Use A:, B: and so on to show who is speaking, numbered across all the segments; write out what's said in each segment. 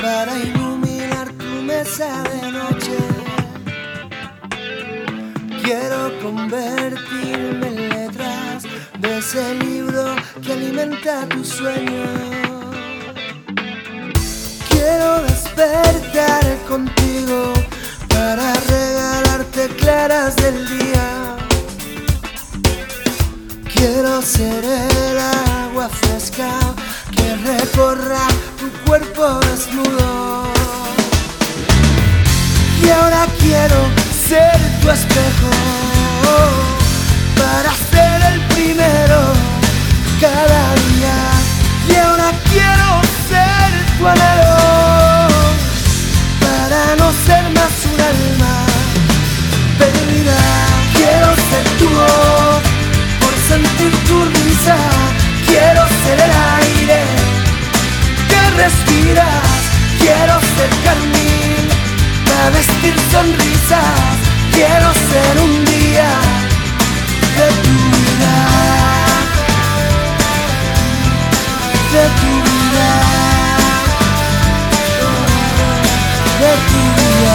A: para iluminar tu mesa de noche. Quiero convertirme en letras de ese libro que alimenta tu sueño. Quiero despertar contigo para regalarte claras del día. Quiero ser el agua fresca que recorra tu cuerpo desnudo. Y ahora quiero ser tu espejo para ser el primero cada día. Y ahora quiero ser tu anhelo para no ser más un alma perdida. Quiero ser tu voz por sentir tu risa. Quiero ser el aire que respiras. Quiero ser carmín para vestir sonrisas. Quiero ser un día de tu vida, de tu vida, de tu vida,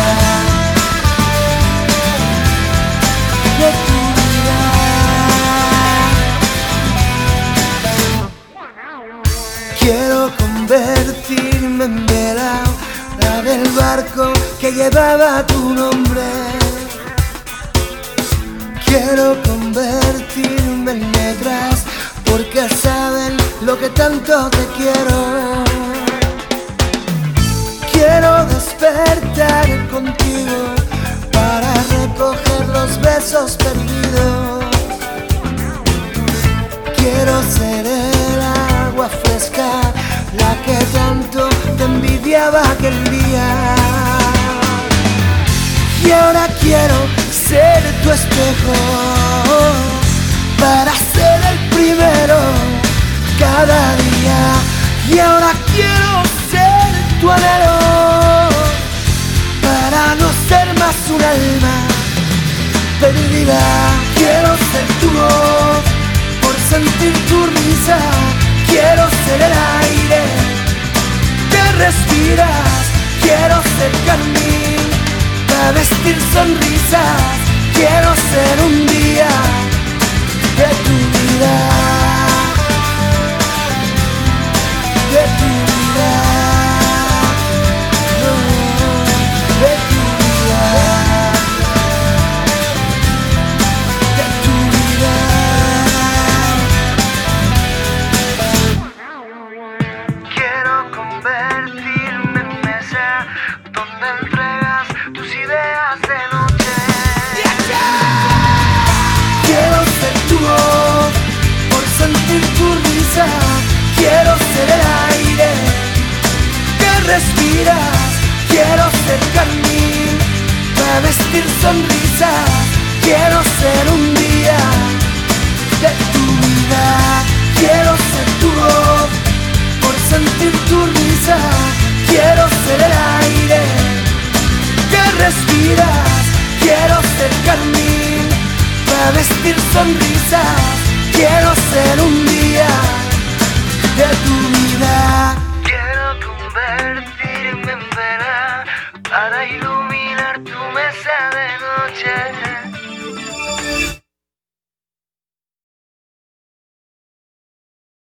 A: de tu vida. Quiero convertirme en vela del barco que llevaba tu nombre. Quiero convertirme en letras porque saben lo que tanto te quiero. Quiero despertar contigo para recoger los besos perdidos. Quiero ser el agua fresca, la que tanto te envidiaba aquel día. Y ahora quiero ser tu espejo para ser el primero cada día. Y ahora quiero ser tu anhelo para no ser más un alma perdida. Quiero ser tu voz por sentir tu risa. Quiero ser el aire que respiras. Quiero ser carmín para vestir sonrisas. Quiero ser un día de tu vida, de tu vida, no, de tu vida, de tu vida. Quiero convertirme en mesa donde entregas tus ideas de noche. Quiero ser tu voz por sentir tu risa. Quiero ser el aire que respiras. Quiero ser carmín para vestir sonrisas. Quiero ser un día de tu vida. Quiero ser tu voz por sentir tu risa. Quiero ser el aire que respiras. Quiero ser carmín para vestir sonrisas. Quiero ser un día de tu vida. Quiero convertirme en vela para iluminar tu mesa de